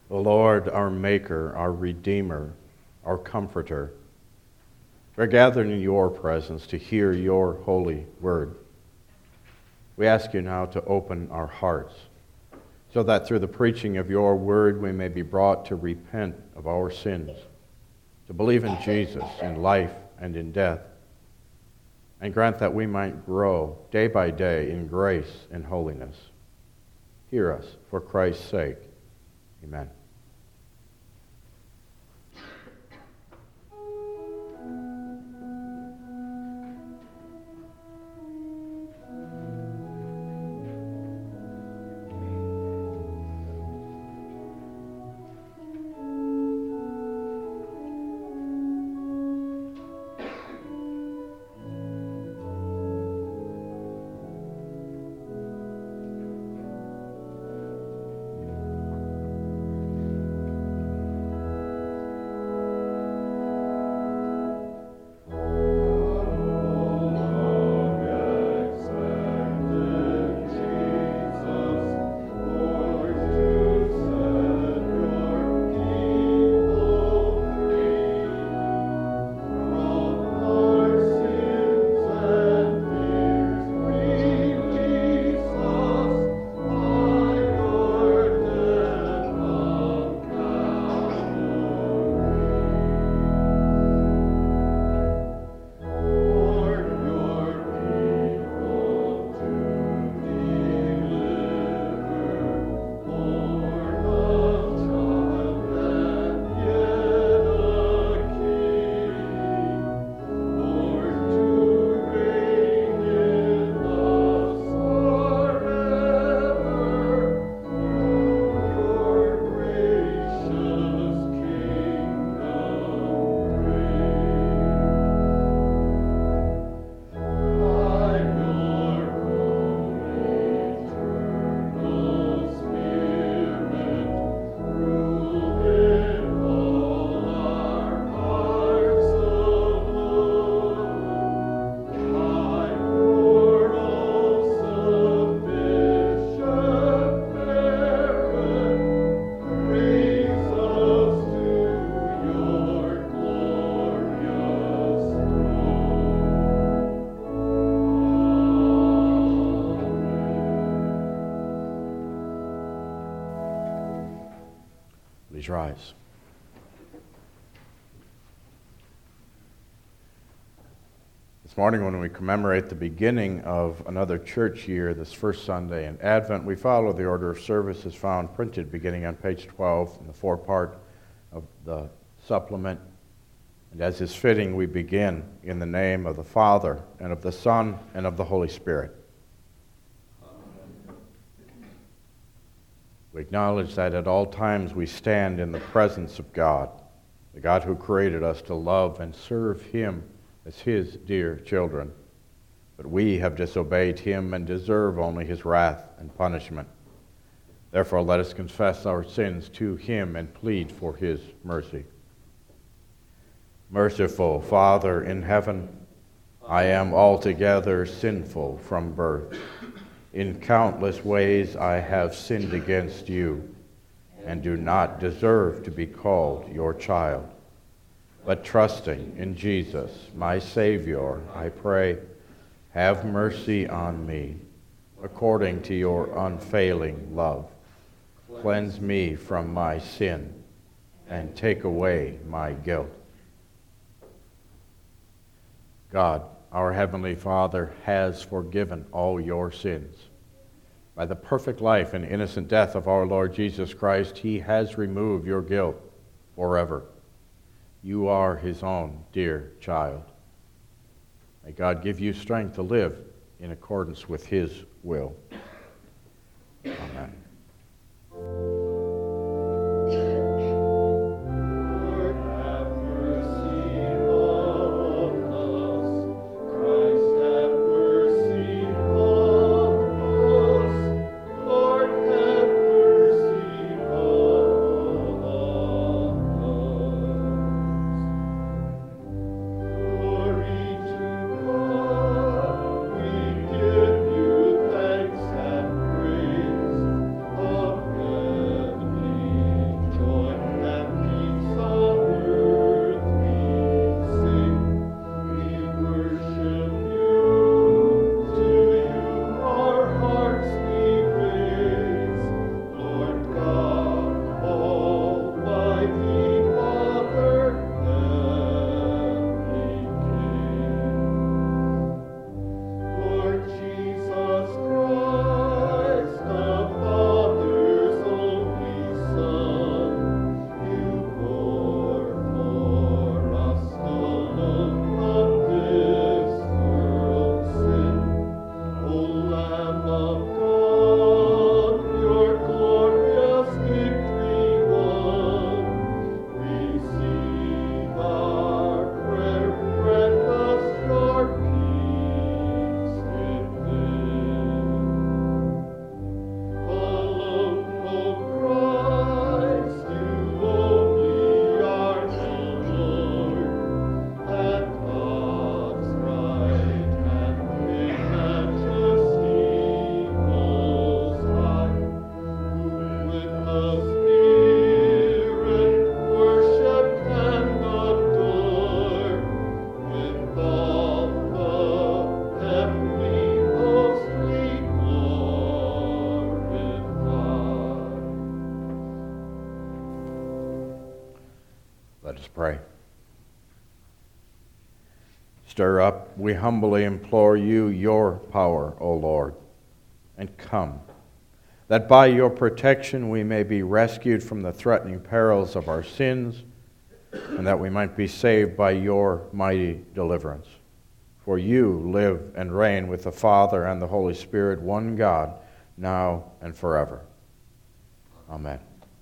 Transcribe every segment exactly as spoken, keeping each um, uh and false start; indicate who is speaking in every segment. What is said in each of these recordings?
Speaker 1: O Lord, our Maker, our Redeemer, our Comforter, we're gathered in your presence to hear your holy word. We ask you now to open our hearts so that through the preaching of your word we may be brought to repent of our sins, to believe in Jesus in life and in death, and grant that we might grow day by day in grace and holiness. Hear us for Christ's sake. Amen. Please rise. This morning, when we commemorate the beginning of another church year, this first Sunday in Advent, we follow the order of service as found printed beginning on page twelve in the forepart of the supplement. And as is fitting, we begin in the name of the Father, and of the Son, and of the Holy Spirit. We acknowledge that at all times we stand in the presence of God, the God who created us to love and serve him as his dear children. But we have disobeyed him and deserve only his wrath and punishment. Therefore, let us confess our sins to him and plead for his mercy. Merciful Father in heaven, I am altogether sinful from birth. In countless ways I have sinned against you and do not deserve to be called your child. But trusting in Jesus, my Savior, I pray, have mercy on me according to your unfailing love. Cleanse me from my sin and take away my guilt. God, our Heavenly Father, has forgiven all your sins. By the perfect life and innocent death of our Lord Jesus Christ, he has removed your guilt forever. You are his own dear child. May God give you strength to live in accordance with his will. Amen.
Speaker 2: Thanks and praise. Amen.
Speaker 1: Let us pray. Stir up, we humbly implore you, your power, O Lord, and come, that by your protection we may be rescued from the threatening perils of our sins, and that we might be saved by your mighty deliverance. For you live and reign with the Father and the Holy Spirit, one God, now and forever. Amen.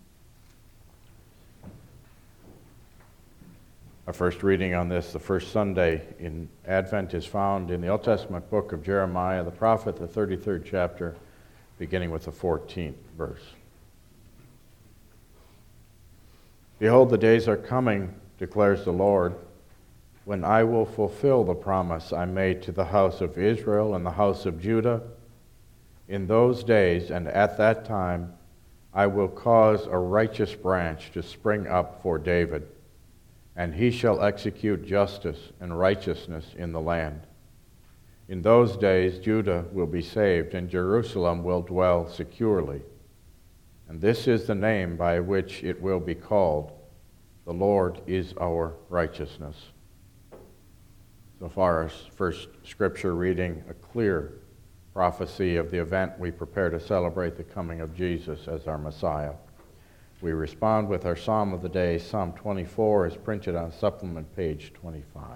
Speaker 1: Our first reading on this, the first Sunday in Advent, is found in the Old Testament book of Jeremiah, the prophet, the thirty-third chapter, beginning with the fourteenth verse. Behold, the days are coming, declares the Lord, when I will fulfill the promise I made to the house of Israel and the house of Judah. In those days and at that time, I will cause a righteous branch to spring up for David, and he shall execute justice and righteousness in the land. In those days Judah will be saved, and Jerusalem will dwell securely. And this is the name by which it will be called: the Lord is our righteousness. So far as first scripture reading, a clear prophecy of the event we prepare to celebrate the coming of Jesus as our Messiah. We respond with our Psalm of the day. Psalm twenty-four is printed on supplement page twenty-five.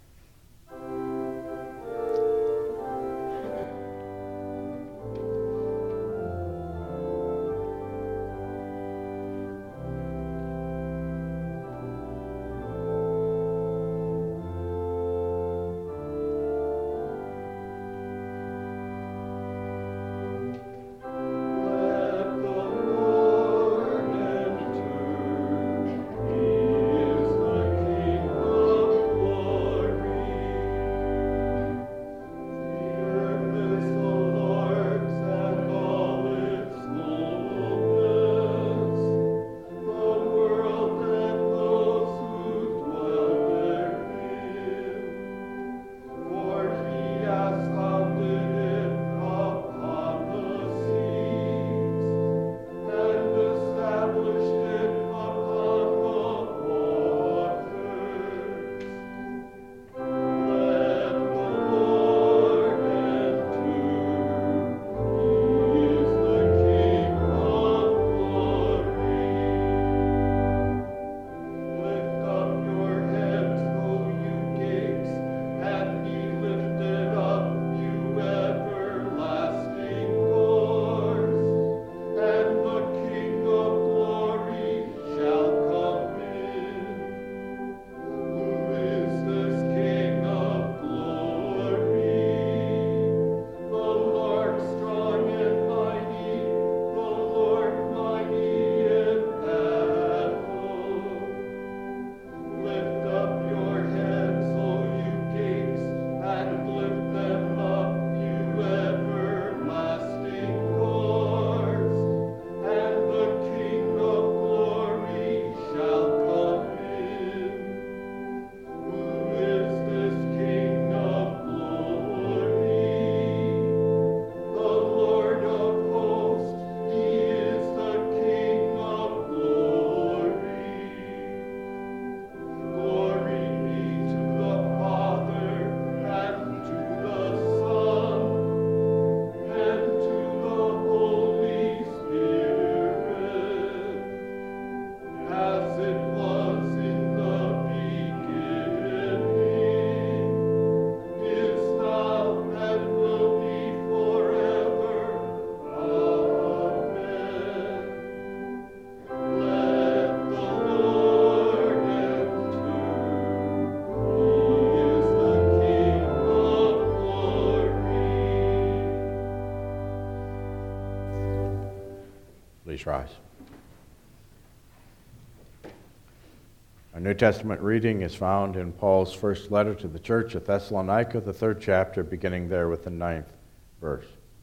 Speaker 1: Please rise. Our New Testament reading is found in Paul's first letter to the church at Thessalonica, the third chapter, beginning there with the ninth verse.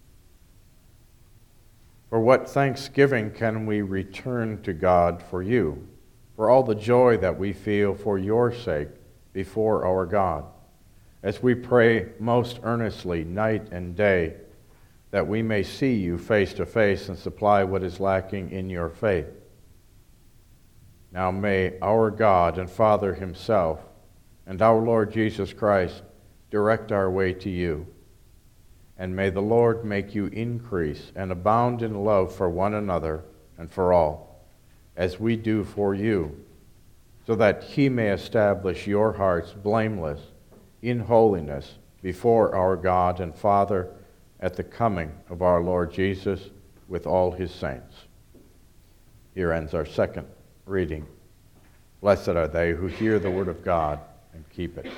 Speaker 1: For what thanksgiving can we return to God for you, for all the joy that we feel for your sake before our God, as we pray most earnestly night and day, that we may see you face to face and supply what is lacking in your faith. Now may our God and Father himself and our Lord Jesus Christ direct our way to you. And may the Lord make you increase and abound in love for one another and for all, as we do for you, so that he may establish your hearts blameless in holiness before our God and Father at the coming of our Lord Jesus with all his saints. Here ends our second reading. Blessed are they who hear the word of God and keep it.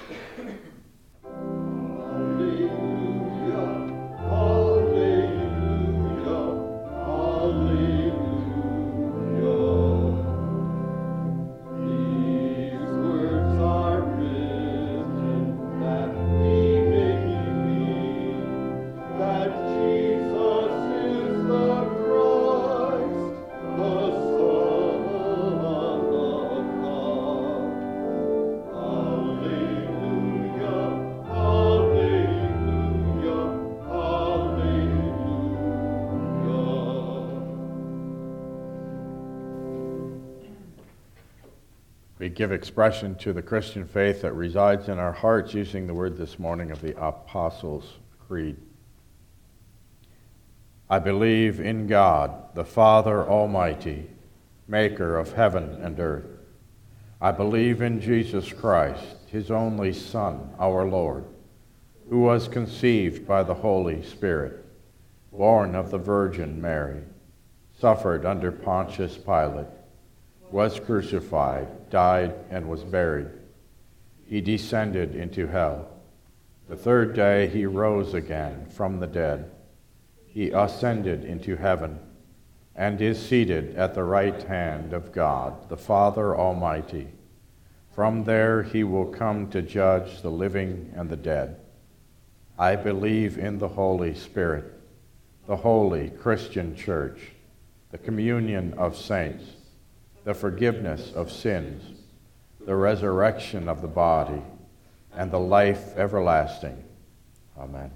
Speaker 1: We give expression to the Christian faith that resides in our hearts using the word this morning of the Apostles' Creed. I believe in God, the Father Almighty, maker of heaven and earth. I believe in Jesus Christ, his only Son, our Lord, who was conceived by the Holy Spirit, born of the Virgin Mary, suffered under Pontius Pilate, was crucified, died, and was buried. He descended into hell. The third day he rose again from the dead. He ascended into heaven and is seated at the right hand of God, the Father Almighty. From there he will come to judge the living and the dead. I believe in the Holy Spirit, the holy Christian church, the communion of saints, the forgiveness of sins, the resurrection of the body, and the life everlasting. Amen.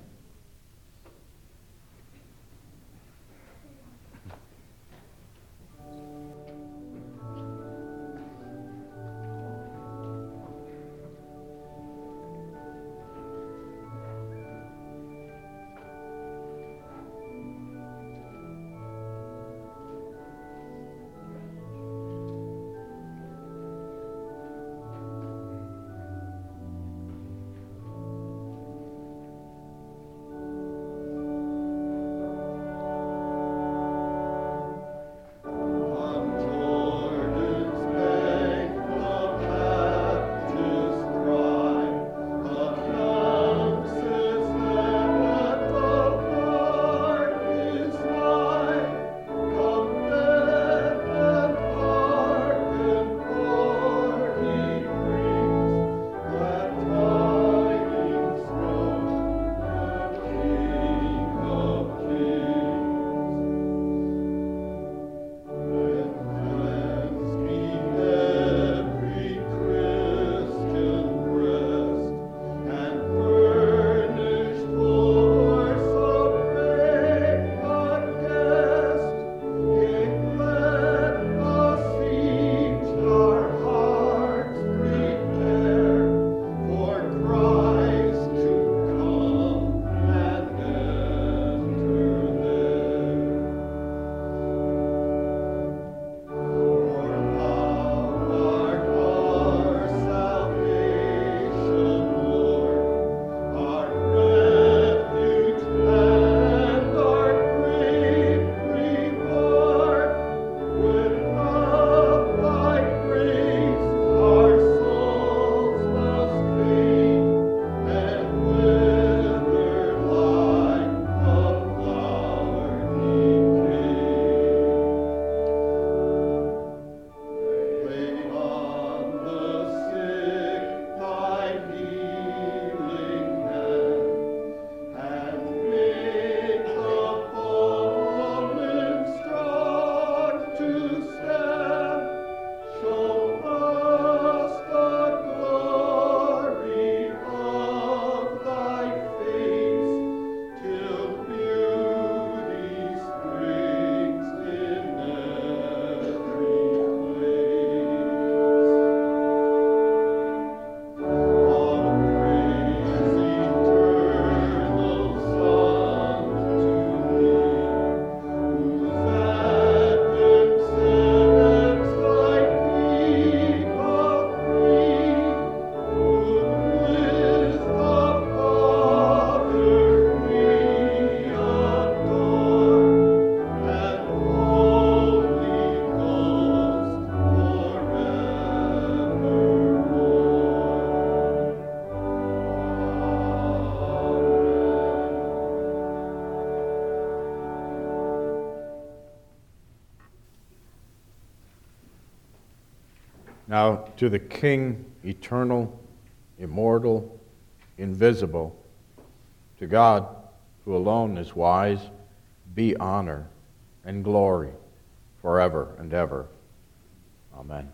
Speaker 1: Now to the King, eternal, immortal, invisible, to God, who alone is wise, be honor and glory forever and ever. Amen.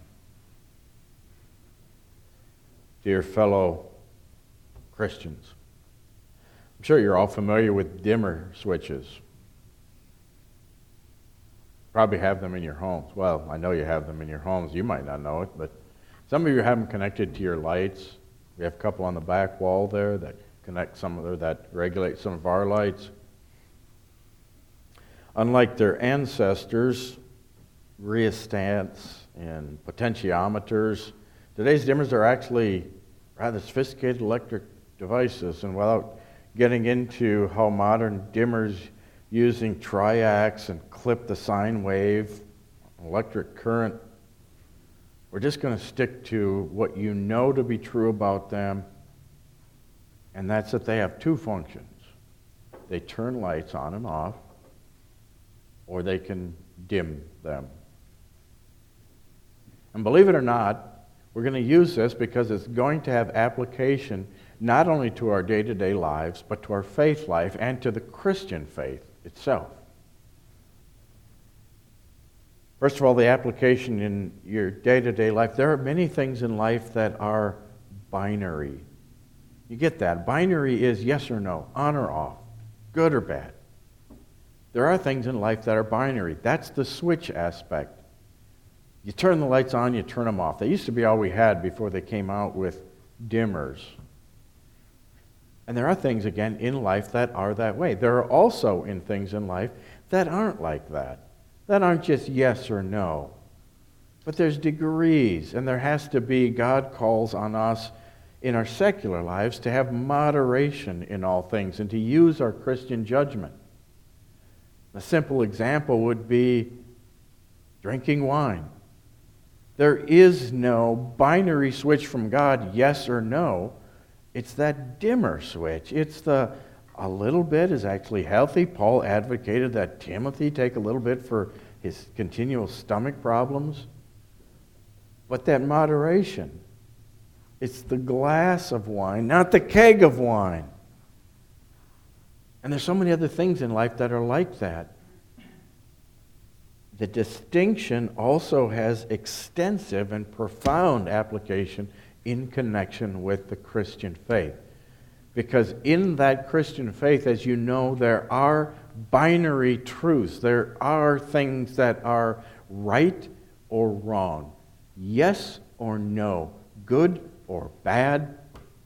Speaker 1: Dear fellow Christians, I'm sure you're all familiar with dimmer switches. Probably have them in your homes. Well, I know you have them in your homes. You might not know it, but some of you have them connected to your lights. We have a couple on the back wall there that connect some of the, that regulate some of our lights. Unlike their ancestors, rheostats and potentiometers, today's dimmers are actually rather sophisticated electric devices. And without getting into how modern dimmers using triacs and clip the sine wave, electric current, we're just going to stick to what you know to be true about them, and that's that they have two functions. They turn lights on and off, or they can dim them. And believe it or not, we're going to use this because it's going to have application not only to our day-to-day lives, but to our faith life and to the Christian faith itself. First of all, the application in your day-to-day life. There are many things in life that are binary. You get that? Binary is yes or no, on or off, good or bad. There are things in life that are binary. That's the switch aspect. You turn the lights on, you turn them off. They used to be all we had before they came out with dimmers. And there are things, again, in life that are that way. There are also in things in life that aren't like that, that aren't just yes or no. But there's degrees, and there has to be, God calls on us in our secular lives to have moderation in all things and to use our Christian judgment. A simple example would be drinking wine. There is no binary switch from God, yes or no. It's that dimmer switch. It's the a little bit is actually healthy. Paul advocated that Timothy take a little bit for his continual stomach problems. But that moderation, it's the glass of wine, not the keg of wine. And there's so many other things in life that are like that. The distinction also has extensive and profound application in connection with the Christian faith. Because in that Christian faith, as you know, there are binary truths. There are things that are right or wrong, yes or no, good or bad.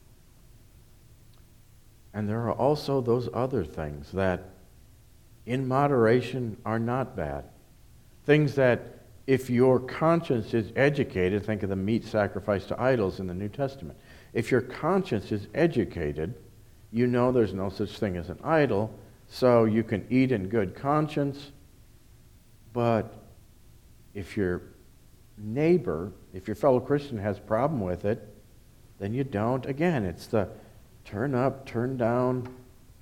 Speaker 1: And there are also those other things that in moderation are not bad. Things that if your conscience is educated, think of the meat sacrificed to idols in the New Testament. If your conscience is educated, you know there's no such thing as an idol, so you can eat in good conscience. But if your neighbor, if your fellow Christian has a problem with it, then you don't. Again, it's the turn up, turn down.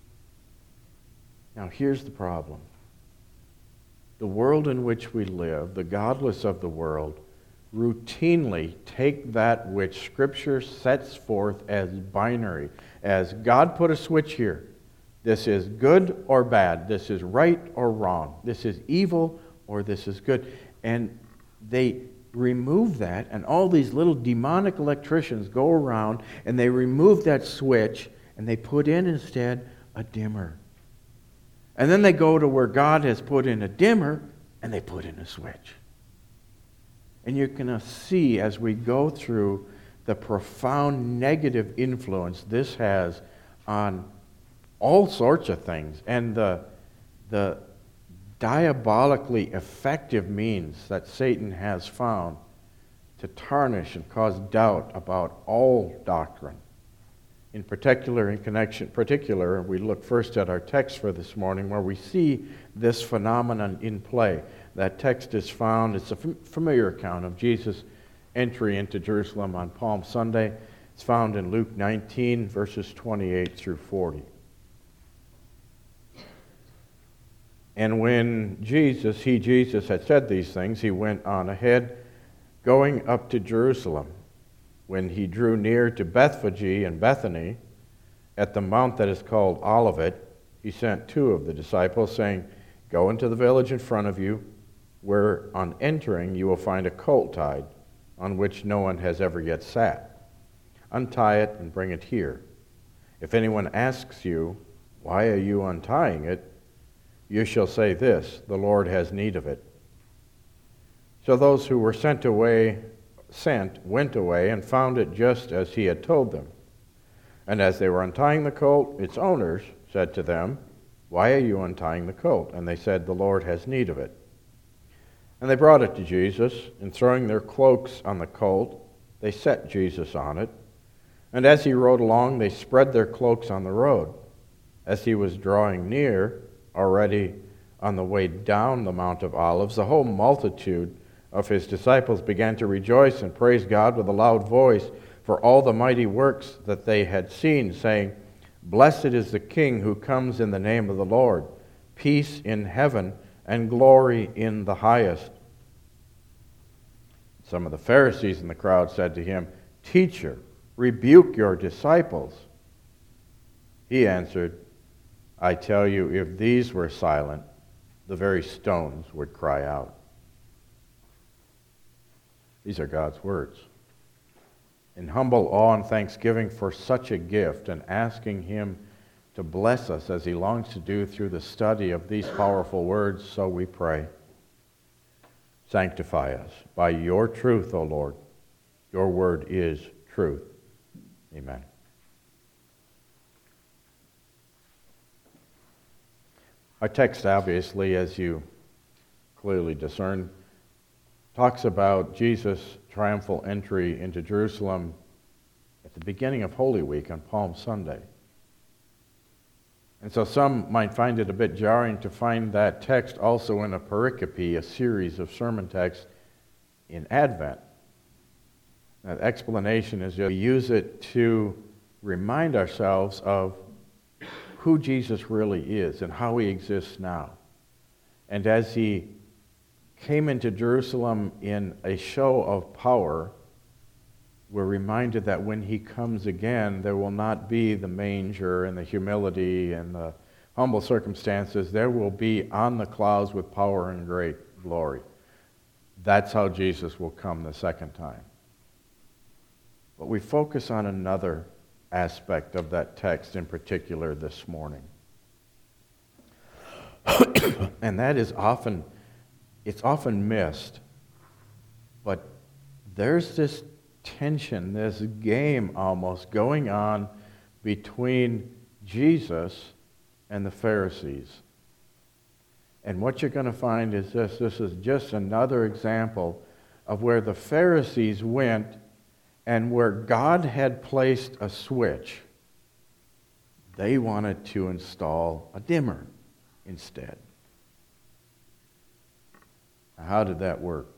Speaker 1: Now here's the problem. The world in which we live, the godless of the world, routinely take that which Scripture sets forth as binary, as God put a switch here. This is good or bad. This is right or wrong. This is evil or this is good. And they remove that, and all these little demonic electricians go around and they remove that switch and they put in instead a dimmer. And then they go to where God has put in a dimmer, and they put in a switch. And you're going to see as we go through the profound negative influence this has on all sorts of things, and the, the diabolically effective means that Satan has found to tarnish and cause doubt about all doctrine. In particular, in connection, particular, we look first at our text for this morning where we see this phenomenon in play. That text is found, it's a familiar account of Jesus' entry into Jerusalem on Palm Sunday. It's found in Luke nineteen, verses twenty-eight through forty. And when Jesus, he, Jesus, had said these things, he went on ahead, going up to Jerusalem, when he drew near to Bethphage and Bethany, at the mount that is called Olivet, he sent two of the disciples, saying, "Go into the village in front of you, where on entering you will find a colt tied, on which no one has ever yet sat. Untie it and bring it here. If anyone asks you, 'Why are you untying it?' you shall say this, 'The Lord has need of it.'" So those who were sent away, sent, went away and found it just as he had told them. And as they were untying the colt, its owners said to them, "Why are you untying the colt?" And they said, "The Lord has need of it." And they brought it to Jesus, and throwing their cloaks on the colt, they set Jesus on it. And as he rode along, they spread their cloaks on the road. As he was drawing near, already on the way down the Mount of Olives, the whole multitude of his disciples began to rejoice and praise God with a loud voice for all the mighty works that they had seen, saying, "Blessed is the King who comes in the name of the Lord, peace in heaven and glory in the highest." Some of the Pharisees in the crowd said to him, "Teacher, rebuke your disciples." He answered, "I tell you, if these were silent, the very stones would cry out." These are God's words. In humble awe and thanksgiving for such a gift, and asking him to bless us as he longs to do through the study of these powerful words, so we pray. Sanctify us by your truth, O Lord. Your word is truth. Amen. Our text, obviously, as you clearly discern, talks about Jesus' triumphal entry into Jerusalem at the beginning of Holy Week on Palm Sunday. And so some might find it a bit jarring to find that text also in a pericope, a series of sermon texts in Advent. That explanation is just we use it to remind ourselves of who Jesus really is and how he exists now. And as he came into Jerusalem in a show of power, we're reminded that when he comes again, there will not be the manger and the humility and the humble circumstances. There will be on the clouds with power and great glory. That's how Jesus will come the second time. But we focus on another aspect of that text in particular this morning. And that is often, it's often missed, but there's this tension, this game almost going on between Jesus and the Pharisees. And what you're going to find is this, this is just another example of where the Pharisees went and where God had placed a switch, they wanted to install a dimmer instead. Now, how did that work?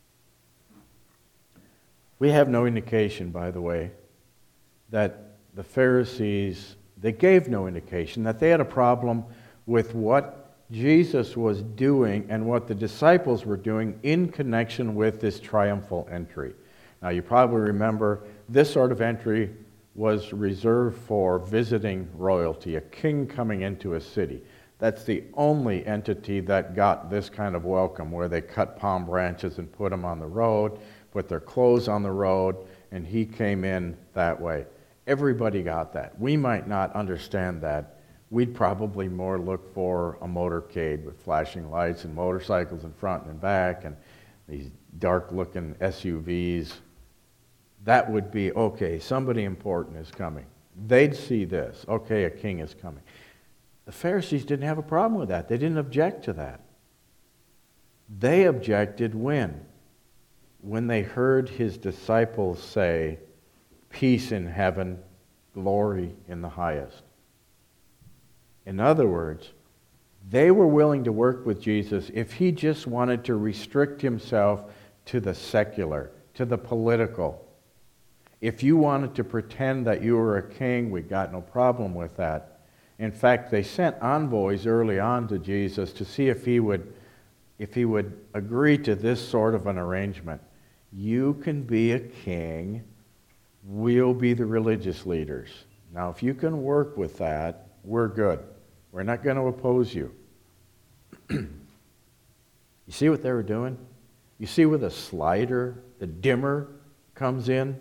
Speaker 1: We have no indication, by the way, that the Pharisees, they gave no indication that they had a problem with what Jesus was doing and what the disciples were doing in connection with this triumphal entry. Now, you probably remember this sort of entry was reserved for visiting royalty, a king coming into a city. That's the only entity that got this kind of welcome, where they cut palm branches and put them on the road, put their clothes on the road, and he came in that way. Everybody got that. We might not understand that. We'd probably more look for a motorcade with flashing lights and motorcycles in front and back and these dark-looking S U Vs. That would be, okay, somebody important is coming. They'd see this. Okay, a king is coming. The Pharisees didn't have a problem with that. They didn't object to that. They objected when? When they heard his disciples say, "Peace in heaven, glory in the highest." In other words, they were willing to work with Jesus if he just wanted to restrict himself to the secular, to the political. If you wanted to pretend that you were a king, we got no problem with that. In fact, they sent envoys early on to Jesus to see if he would, if he would agree to this sort of an arrangement. You can be a king. We'll be the religious leaders. Now, if you can work with that, we're good. We're not going to oppose you. You see what they were doing? You see where the slider, the dimmer, comes in?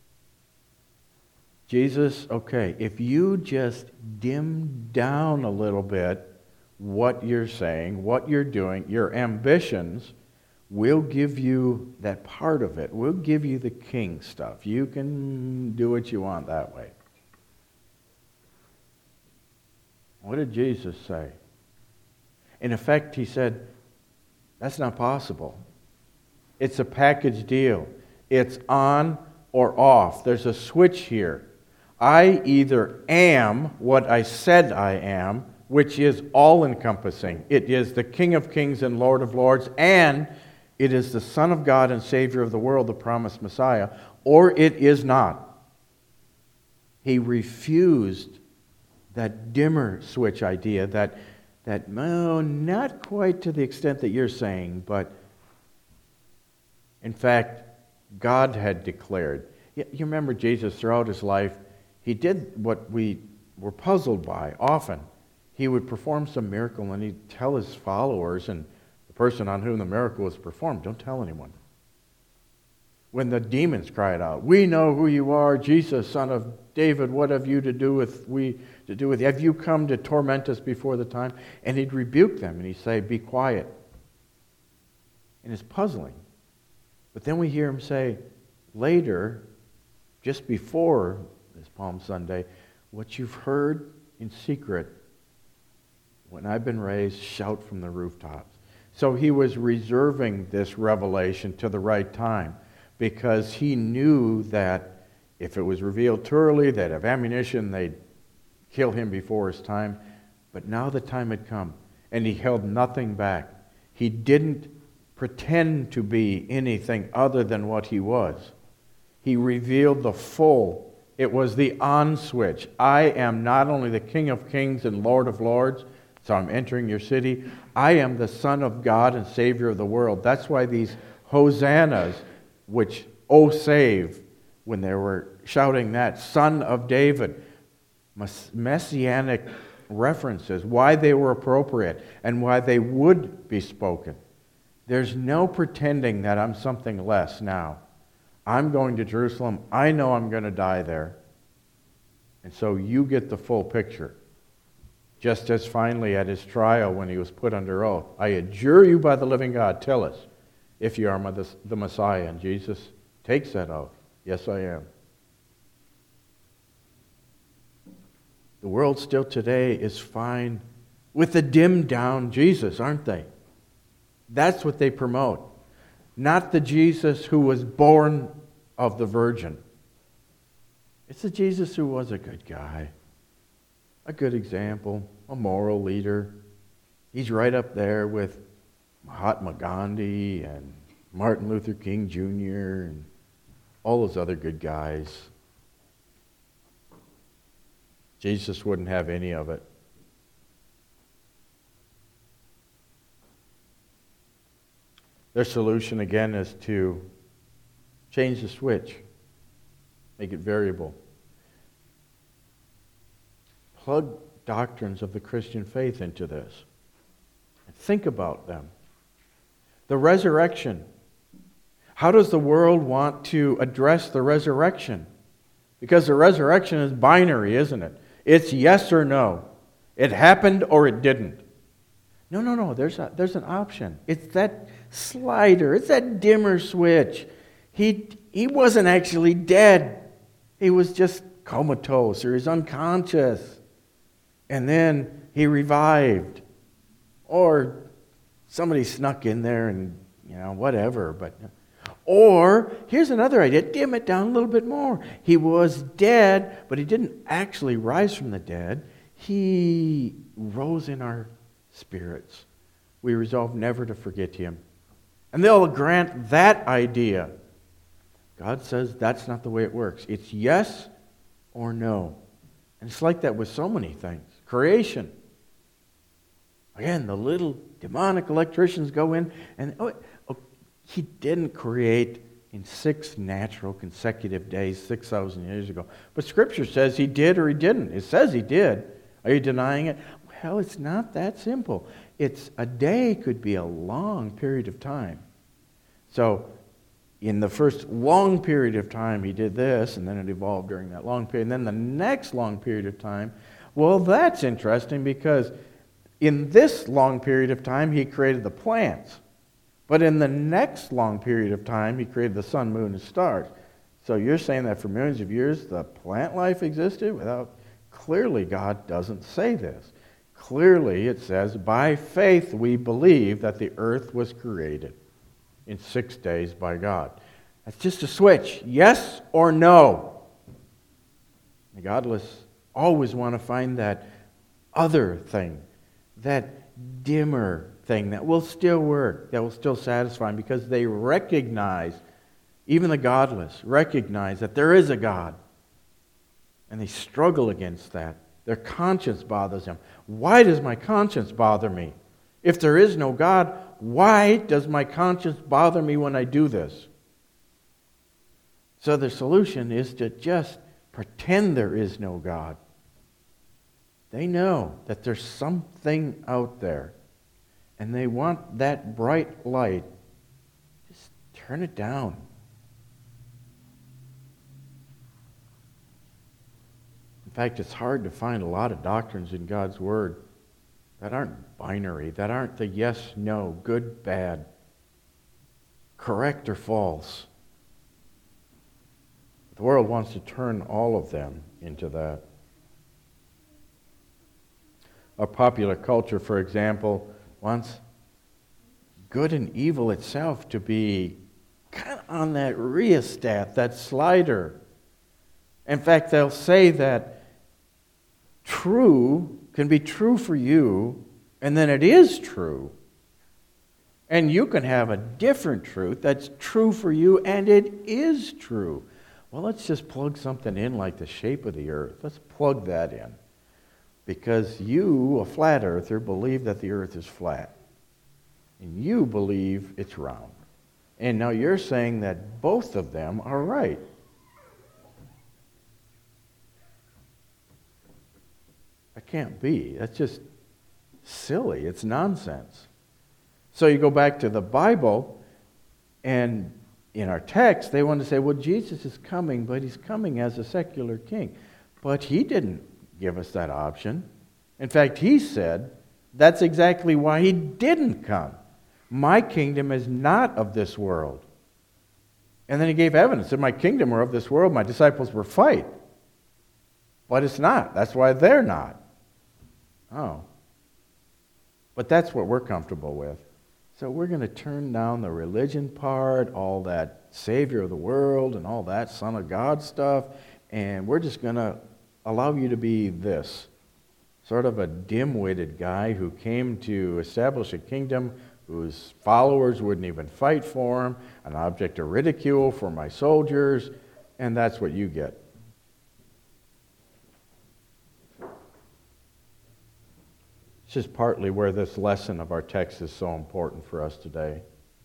Speaker 1: Jesus, okay, if you just dim down a little bit what you're saying, what you're doing, your ambitions, we'll give you that part of it. We'll give you the king stuff. You can do what you want that way. What did Jesus say? In effect, he said, that's not possible. It's a package deal. It's on or off. There's a switch here. I either am what I said I am, which is all-encompassing. It is the King of Kings and Lord of Lords, and it is the Son of God and Savior of the world, the promised Messiah, or it is not. He refused that dimmer switch idea, that, that no, not quite to the extent that you're saying, but in fact, God had declared. You remember Jesus throughout his life, he did what we were puzzled by often. He would perform some miracle and he'd tell his followers and the person on whom the miracle was performed, don't tell anyone. When the demons cried out, we know who you are, Jesus, son of David, what have you to do with we to do with you? Have you come to torment us before the time? And he'd rebuke them and he'd say, be quiet. And it's puzzling. But then we hear him say later, just before this Palm Sunday, what you've heard in secret, when I've been raised, shout from the rooftops. So he was reserving this revelation to the right time because he knew that if it was revealed too early, they'd have ammunition, they'd kill him before his time. But now the time had come, and he held nothing back. He didn't pretend to be anything other than what he was. He revealed the full. It was the on switch. I am not only the King of Kings and Lord of Lords, so I'm entering your city. I am the Son of God and Savior of the world. That's why these hosannas, which, oh save, when they were shouting that, Son of David, messianic references, why they were appropriate and why they would be spoken. There's no pretending that I'm something less now. I'm going to Jerusalem. I know I'm going to die there. And so you get the full picture. Just as finally at his trial when he was put under oath, I adjure you by the living God, tell us if you are the Messiah. And Jesus takes that oath. Yes, I am. The world still today is fine with the dimmed down Jesus, aren't they? That's what they promote. Not the Jesus who was born of the Virgin. It's the Jesus who was a good guy, a good example, a moral leader. He's right up there with Mahatma Gandhi and Martin Luther King Junior and all those other good guys. Jesus wouldn't have any of it. Their solution, again, is to change the switch, make it variable. Plug doctrines of the Christian faith into this. Think about them. The resurrection. How does the world want to address the resurrection? Because the resurrection is binary, isn't it? It's yes or no. It happened or it didn't. No, no, no. There's a, there's an option. It's that slider. It's that dimmer switch. He he wasn't actually dead. He was just comatose or he's unconscious. And then he revived. Or somebody snuck in there and, you know, whatever. But or, here's another idea. Dim it down a little bit more. He was dead, but he didn't actually rise from the dead. He rose in our spirits. We resolve never to forget him. And they'll grant that idea. God says that's not the way it works. It's yes or no. And it's like that with so many things. Creation. Again, the little demonic electricians go in and, oh, oh, he didn't create in six natural consecutive days six thousand years ago. But Scripture says he did or he didn't. It says he did. Are you denying it? Well, it's not that simple. It's a day could be a long period of time. So in the first long period of time, he did this, and then it evolved during that long period. And then the next long period of time, well, that's interesting because in this long period of time, he created the plants. But in the next long period of time, he created the sun, moon, and stars. So you're saying that for millions of years, the plant life existed without... Clearly, God doesn't say this. Clearly, it says, by faith we believe that the earth was created in six days by God. That's just a switch. Yes or no? The godless always want to find that other thing, that dimmer thing that will still work, that will still satisfy them, because they recognize, even the godless recognize that there is a God. And they struggle against that. Their conscience bothers them. Why does my conscience bother me? If there is no God, why does my conscience bother me when I do this? So the solution is to just pretend there is no God. They know that there's something out there, and they want that bright light. Just turn it down. In fact, it's hard to find a lot of doctrines in God's Word that aren't binary, that aren't the yes, no, good, bad, correct or false. The world wants to turn all of them into that. Our popular culture, for example, wants good and evil itself to be kind of on that rheostat, that slider. In fact, they'll say that true can be true for you, and then it is true. And you can have a different truth that's true for you, and it is true. Well, let's just plug something in like the shape of the earth. Let's plug that in. Because you, a flat earther, believe that the earth is flat. And you believe it's round. And now you're saying that both of them are right. That can't be. That's just silly. It's nonsense. So you go back to the Bible, and in our text, they want to say, well, Jesus is coming, but he's coming as a secular king. But he didn't give us that option. In fact, he said that's exactly why he didn't come. My kingdom is not of this world. And then he gave evidence. If my kingdom were of this world, my disciples would fight. But it's not. That's why they're not. Oh. But that's what we're comfortable with. So we're going to turn down the religion part, all that Savior of the world and all that Son of God stuff, and we're just going to allow you to be this, sort of a dim-witted guy who came to establish a kingdom whose followers wouldn't even fight for him, an object of ridicule for my soldiers, and that's what you get. This is partly where this lesson of our text is so important for us today.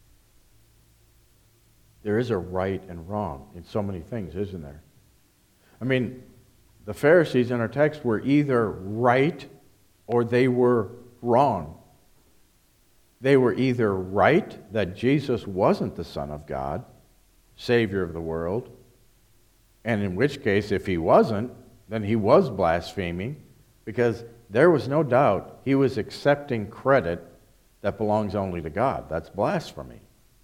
Speaker 1: There is a right and wrong in so many things, isn't there? I mean, the Pharisees in our text were either right or they were wrong. They were either right that Jesus wasn't the Son of God, Savior of the world, and in which case, if he wasn't, then he was blaspheming, because there was no doubt he was accepting credit that belongs only to God. That's blasphemy.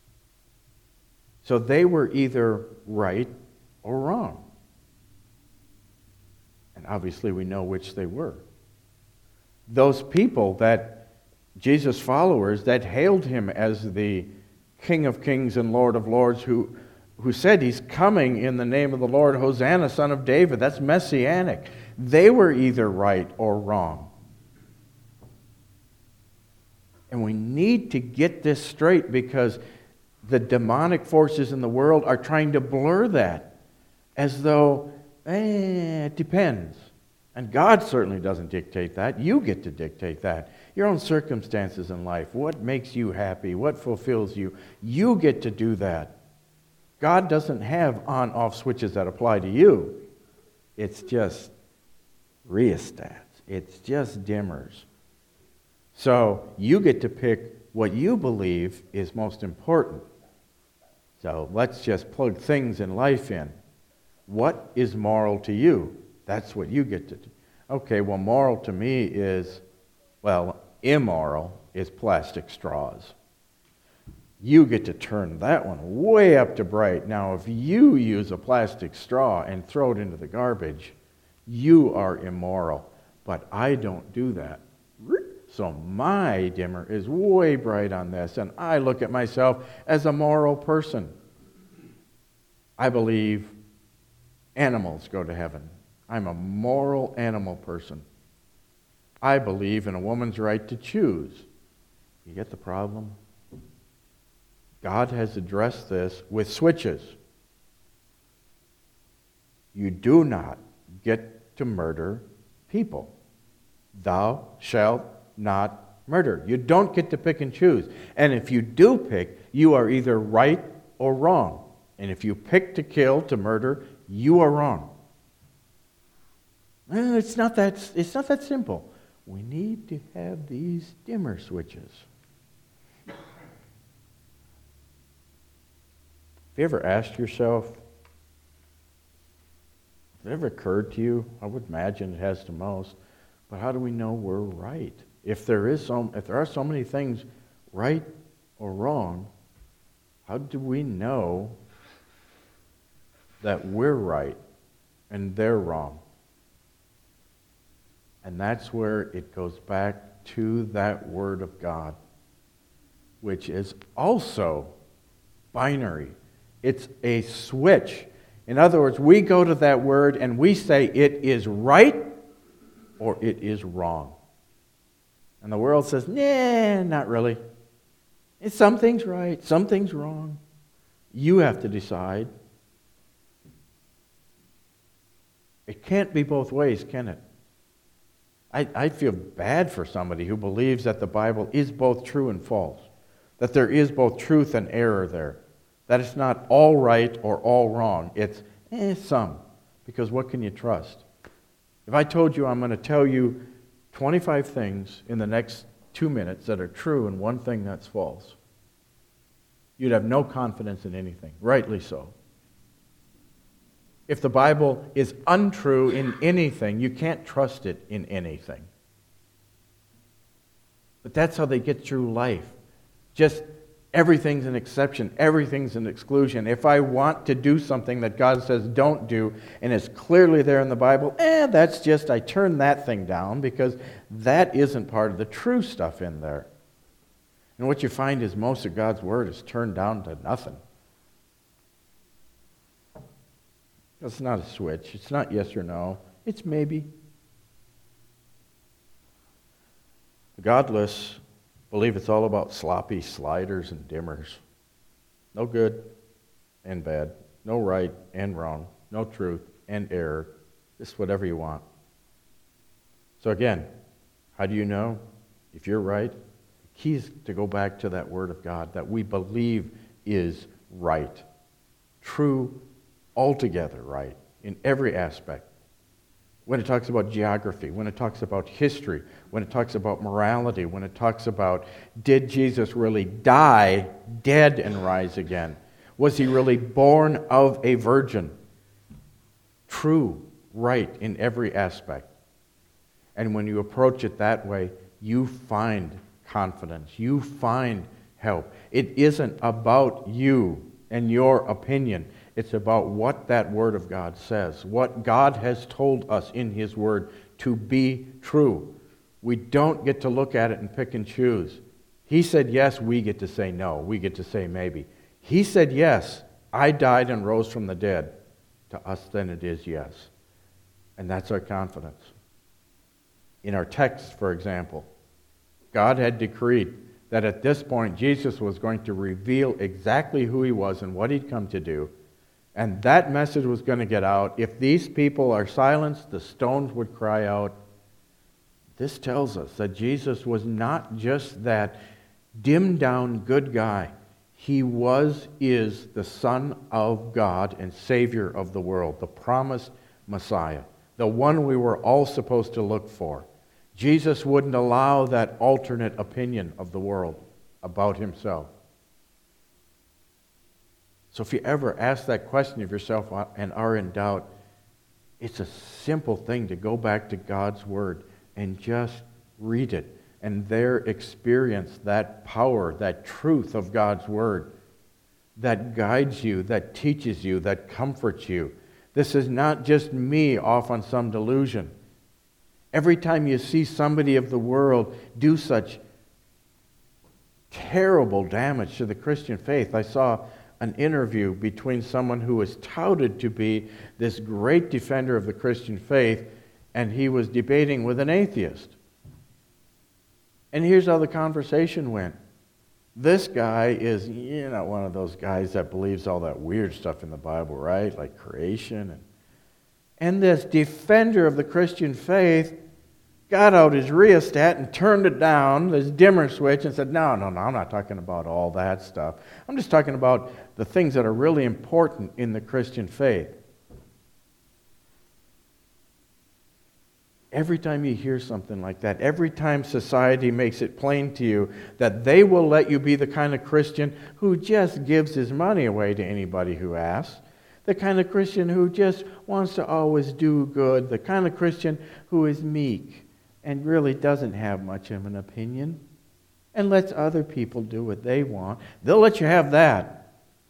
Speaker 1: So they were either right or wrong. And obviously we know which they were. Those people, that Jesus' followers, that hailed him as the King of Kings and Lord of Lords, who, who said he's coming in the name of the Lord, Hosanna, Son of David, that's messianic. They were either right or wrong. And we need to get this straight, because the demonic forces in the world are trying to blur that as though, eh, it depends. And God certainly doesn't dictate that. You get to dictate that. Your own circumstances in life, what makes you happy, what fulfills you, you get to do that. God doesn't have on-off switches that apply to you. It's just rheostats. It's just dimmers. So you get to pick what you believe is most important. So let's just plug things in life in. What is moral to you? That's what you get to do. Okay, well, moral to me is, well, immoral is plastic straws. You get to turn that one way up to bright. Now, if you use a plastic straw and throw it into the garbage, you are immoral. But I don't do that. So my dimmer is way bright on this, and I look at myself as a moral person. I believe animals go to heaven. I'm a moral animal person. I believe in a woman's right to choose. You get the problem? God has addressed this with switches. You do not get to murder people. Thou shalt not murder. You don't get to pick and choose. And if you do pick, you are either right or wrong. And if you pick to kill, to murder, you are wrong. Well, it's not that, it's not that simple. We need to have these dimmer switches. Have you ever asked yourself, has it ever occurred to you? I would imagine it has to most. But how do we know we're right? If there is so, if there are so many things right or wrong, how do we know that we're right and they're wrong? And that's where it goes back to that Word of God, which is also binary. It's a switch. In other words, we go to that Word and we say it is right or it is wrong. And the world says, nah, not really. It's some things right, some things wrong. You have to decide. It can't be both ways, can it? I, I feel bad for somebody who believes that the Bible is both true and false, that there is both truth and error there, that it's not all right or all wrong. It's eh, some, because what can you trust? If I told you I'm going to tell you twenty-five things in the next two minutes that are true and one thing that's false, you'd have no confidence in anything, rightly so. If the Bible is untrue in anything, you can't trust it in anything. But that's how they get through life. Just everything's an exception, everything's an exclusion. If I want to do something that God says don't do, and it's clearly there in the Bible, eh, that's just, I turn that thing down because that isn't part of the true stuff in there. And what you find is most of God's Word is turned down to nothing. It's not a switch. It's not yes or no. It's maybe. The godless believe it's all about sloppy sliders and dimmers. No good and bad. No right and wrong. No truth and error. Just whatever you want. So again, how do you know if you're right? The key is to go back to that Word of God that we believe is right. True, altogether right in every aspect. When it talks about geography, when it talks about history, when it talks about morality, when it talks about did Jesus really die dead and rise again? Was he really born of a virgin? True, right in every aspect. And when you approach it that way, you find confidence. You find help. It isn't about you and your opinion. It's about what that Word of God says, what God has told us in His Word to be true. We don't get to look at it and pick and choose. He said yes, we get to say no. We get to say maybe. He said yes, I died and rose from the dead. To us then it is yes. And that's our confidence. In our text, for example, God had decreed that at this point Jesus was going to reveal exactly who He was and what He'd come to do. And that message was going to get out. If these people are silenced, the stones would cry out. This tells us that Jesus was not just that dimmed down good guy. He was, is the Son of God and Savior of the world, the promised Messiah, the one we were all supposed to look for. Jesus wouldn't allow that alternate opinion of the world about himself. So if you ever ask that question of yourself and are in doubt, it's a simple thing to go back to God's Word and just read it and there experience that power, that truth of God's Word that guides you, that teaches you, that comforts you. This is not just me off on some delusion. Every time you see somebody of the world do such terrible damage to the Christian faith, I saw an interview between someone who was touted to be this great defender of the Christian faith, and he was debating with an atheist. And here's how the conversation went. This guy is, you know, one of those guys that believes all that weird stuff in the Bible, right? Like creation. And, and this defender of the Christian faith got out his rheostat and turned it down, this dimmer switch, and said, no, no, no, I'm not talking about all that stuff. I'm just talking about the things that are really important in the Christian faith. Every time you hear something like that, every time society makes it plain to you that they will let you be the kind of Christian who just gives his money away to anybody who asks, the kind of Christian who just wants to always do good, the kind of Christian who is meek and really doesn't have much of an opinion and lets other people do what they want, they'll let you have that.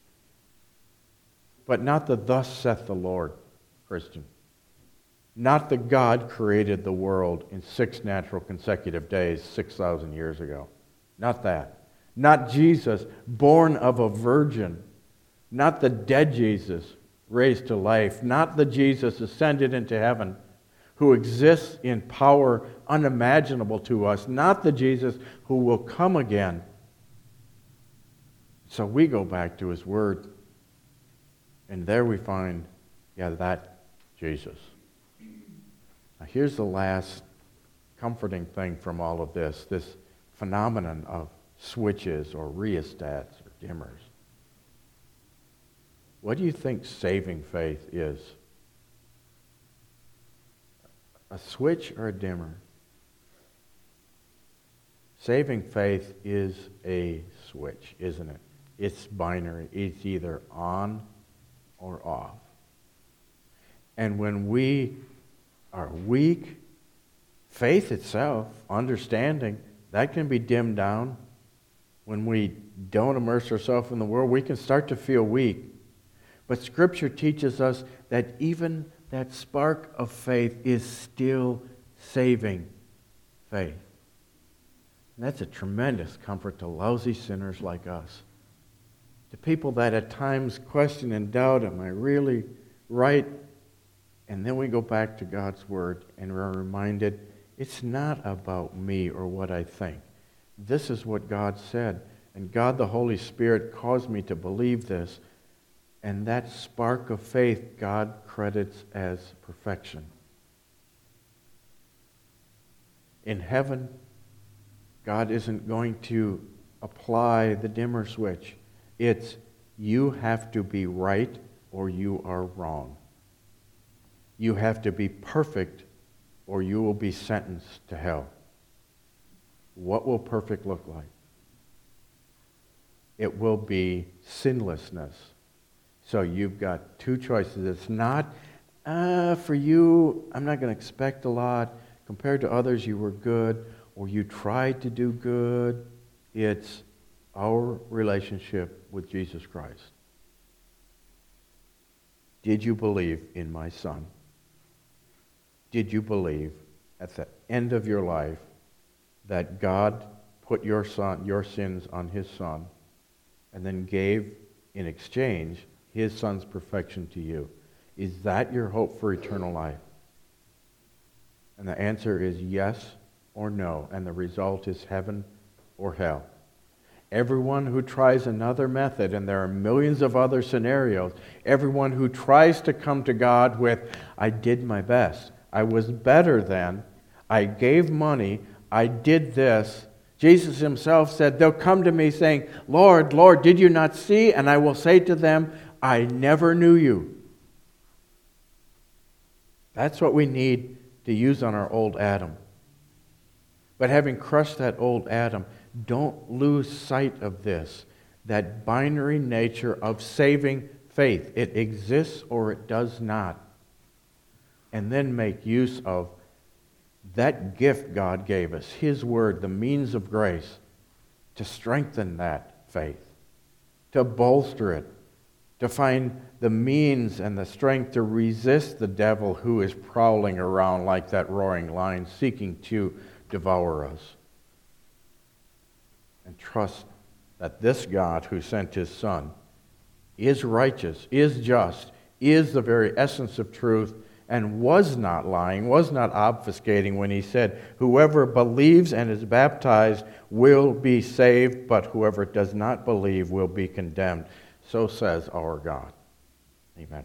Speaker 1: But not the thus saith the Lord Christian. Not the God created the world in six natural consecutive days six thousand years ago. Not that. Not Jesus, born of a virgin. Not the dead Jesus raised to life. Not the Jesus ascended into heaven, who exists in power unimaginable to us. Not the Jesus who will come again. So we go back to His Word, and there we find, yeah, that Jesus. Now here's the last comforting thing from all of this, this phenomenon of switches or rheostats or dimmers. What do you think saving faith is? A switch or a dimmer? Saving faith is a switch, isn't it? It's binary. It's either on or off. And when we are weak, faith itself, understanding, that can be dimmed down. When we don't immerse ourselves in the world, we can start to feel weak. But Scripture teaches us that even that spark of faith is still saving faith. And that's a tremendous comfort to lousy sinners like us. To people that at times question and doubt, am I really right? And then we go back to God's Word and we're reminded it's not about me or what I think. This is what God said. And God the Holy Spirit caused me to believe this. And that spark of faith God credits as perfection. In heaven, God isn't going to apply the dimmer switch. It's you have to be right or you are wrong. You have to be perfect or you will be sentenced to hell. What will perfect look like? It will be sinlessness. So you've got two choices. It's not, uh, for you, I'm not going to expect a lot. Compared to others, you were good, or you tried to do good. It's our relationship with Jesus Christ. Did you believe in my Son? Did you believe at the end of your life that God put your son, your sins on His Son and then gave in exchange His Son's perfection to you? Is that your hope for eternal life? And the answer is yes or no, and the result is heaven or hell. Everyone who tries another method, and there are millions of other scenarios, everyone who tries to come to God with, I did my best, I was better than, I gave money, I did this, Jesus himself said, they'll come to me saying, Lord, Lord, did you not see? And I will say to them, I never knew you. That's what we need to use on our old Adam. But having crushed that old Adam, don't lose sight of this, that binary nature of saving faith. It exists or it does not. And then make use of that gift God gave us, His Word, the means of grace, to strengthen that faith, to bolster it, to find the means and the strength to resist the devil who is prowling around like that roaring lion, seeking to devour us. And trust that this God who sent His Son is righteous, is just, is the very essence of truth, and was not lying, was not obfuscating when He said, whoever believes and is baptized will be saved, but whoever does not believe will be condemned. So says our God. Amen.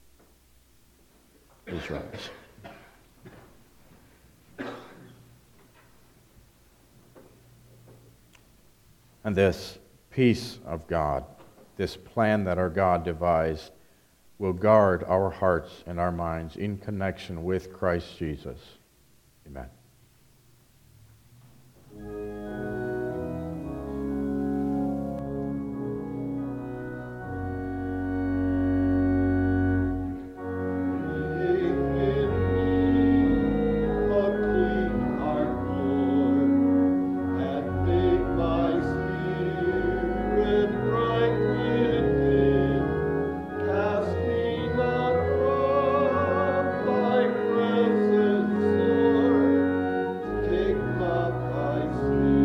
Speaker 1: Please rise. And this peace of God, this plan that our God devised, will guard our hearts and our minds in connection with Christ Jesus. Amen.
Speaker 2: Take my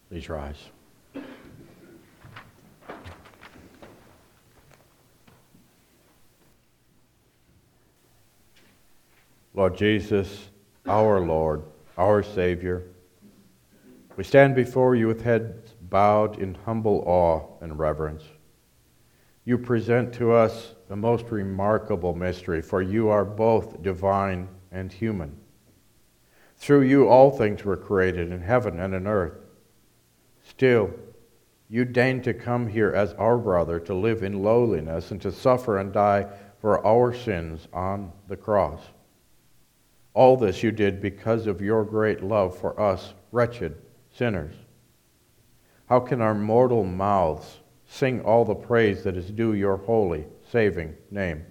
Speaker 1: Please rise. Lord Jesus, our Lord, our Savior, we stand before you with heads bowed in humble awe and reverence. You present to us the most remarkable mystery, for you are both divine and human. Through you all things were created in heaven and in earth. Still, you deigned to come here as our brother, to live in lowliness and to suffer and die for our sins on the cross. All this you did because of your great love for us, wretched sinners. How can our mortal mouths sing all the praise that is due your holy, saving name?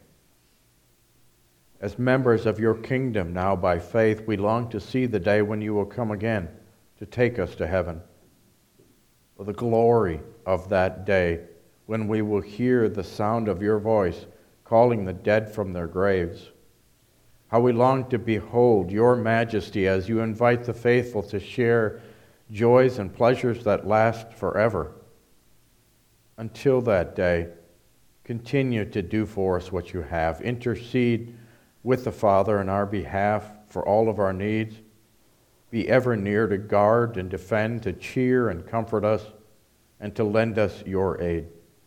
Speaker 1: As members of your kingdom now by faith, we long to see the day when you will come again to take us to heaven. For the glory of that day, when we will hear the sound of your voice calling the dead from their graves. How we long to behold your majesty as you invite the faithful to share joys and pleasures that last forever. Until that day, continue to do for us what you have. Intercede with the Father in our behalf for all of our needs. Be ever near to guard and defend, to cheer and comfort us, and to lend us your aid.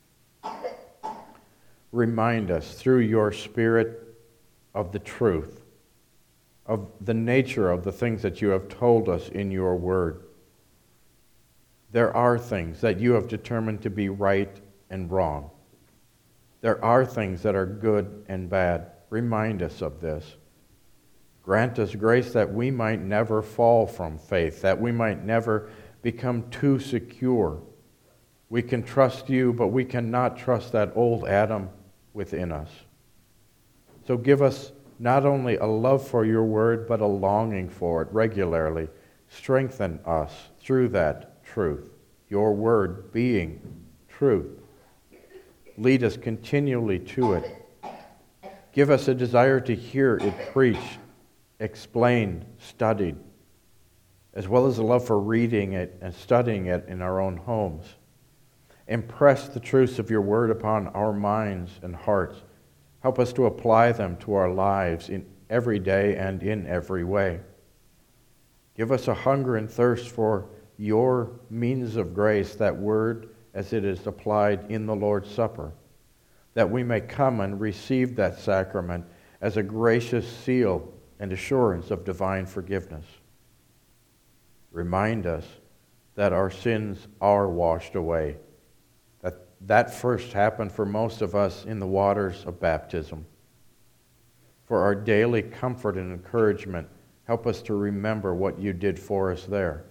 Speaker 1: Remind us through your Spirit of the truth, of the nature of the things that you have told us in your word. There are things that you have determined to be right and wrong. There are things that are good and bad. Remind us of this. Grant us grace that we might never fall from faith, that we might never become too secure. We can trust you, but we cannot trust that old Adam within us. So give us not only a love for your word, but a longing for it regularly. Strengthen us through that truth, your word being truth. Lead us continually to it. Give us a desire to hear it preached, explained, studied, as well as a love for reading it and studying it in our own homes. Impress the truths of your word upon our minds and hearts. Help us to apply them to our lives in every day and in every way. Give us a hunger and thirst for your means of grace, that word as it is applied in the Lord's Supper, that we may come and receive that sacrament as a gracious seal and assurance of divine forgiveness. Remind us that our sins are washed away. That that first happened for most of us in the waters of baptism. For our daily comfort and encouragement, help us to remember what you did for us there.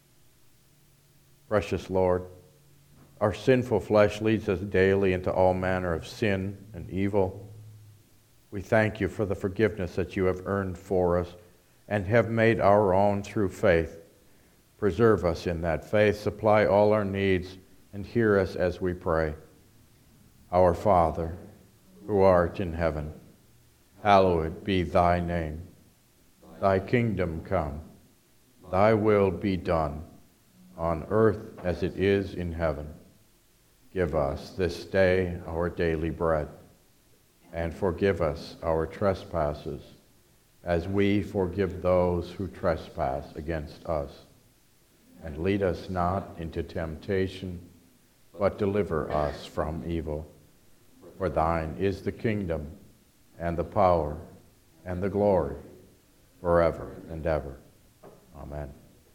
Speaker 1: Precious Lord, our sinful flesh leads us daily into all manner of sin and evil. We thank you for the forgiveness that you have earned for us and have made our own through faith. Preserve us in that faith, supply all our needs, and hear us as we pray. Our Father, who art in heaven, hallowed be thy name. Thy kingdom come, thy will be done, on earth as it is in heaven. Give us this day our daily bread, and forgive us our trespasses, as we forgive those who trespass against us. And lead us not into temptation, but deliver us from evil. For thine is the kingdom, and the power, and the glory, forever and ever. Amen.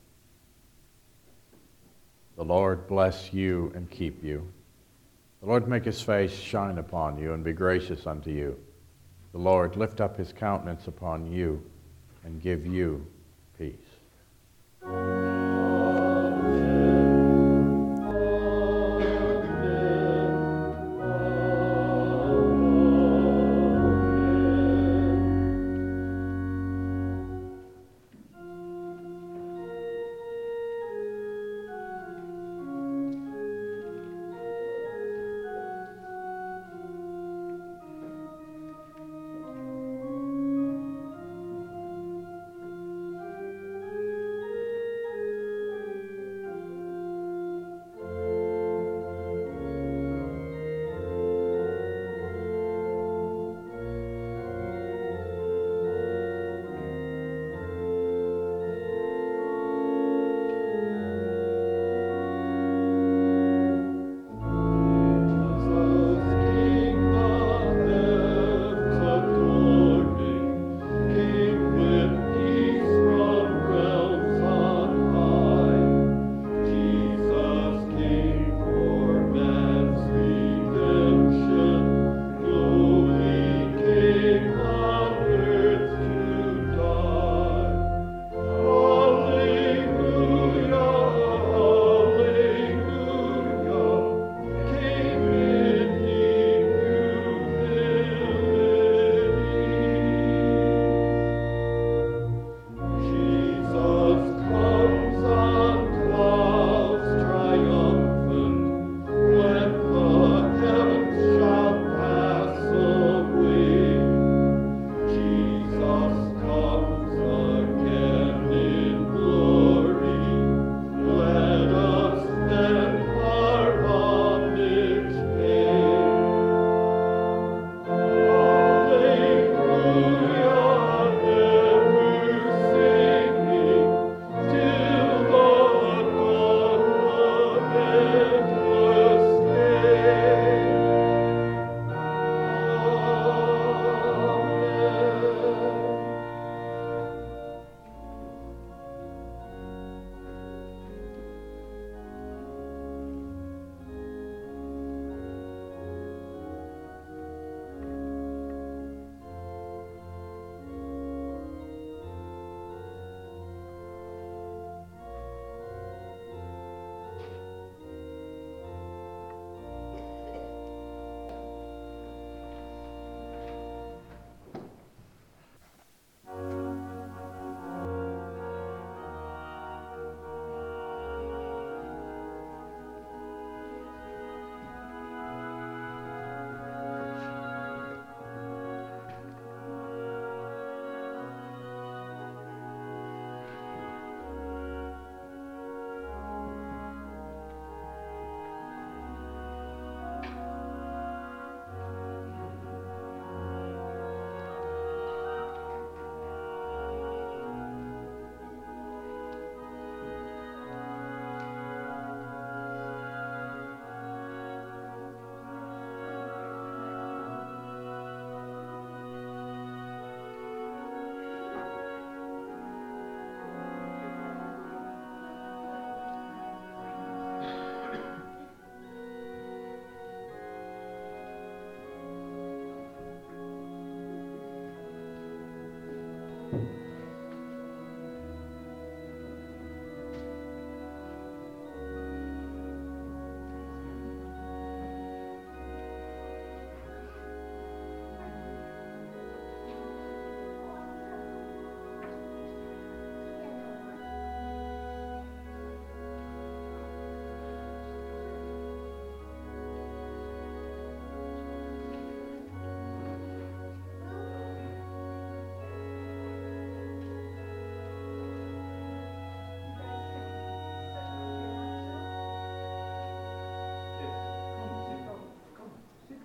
Speaker 1: The Lord bless you and keep you. The Lord make his face shine upon you and be gracious unto you. The Lord lift up his countenance upon you and give you peace.